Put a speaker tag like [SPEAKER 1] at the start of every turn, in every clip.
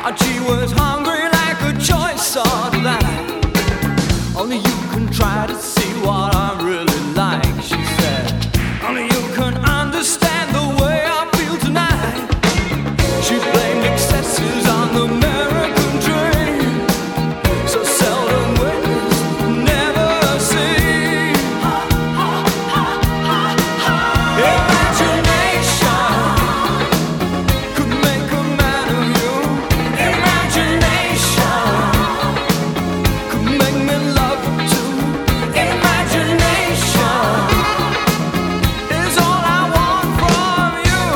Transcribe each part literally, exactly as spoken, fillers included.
[SPEAKER 1] And she was hungry like a choice of life. Only you can try to see what I'm really like, she said. Only you can understand the way I feel tonight. She blamed excesses on the American dream, so seldom witnessed, never seen. Imagination could make a man of you. Imagination could make me love you too. Imagination is all I want from you.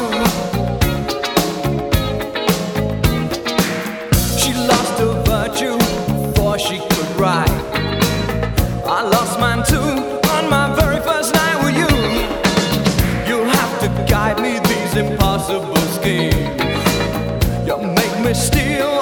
[SPEAKER 1] She lost her virtue before she could write. I lost mine too on my very first night with you. You'll have to guide me these impossible schemes. You make me steal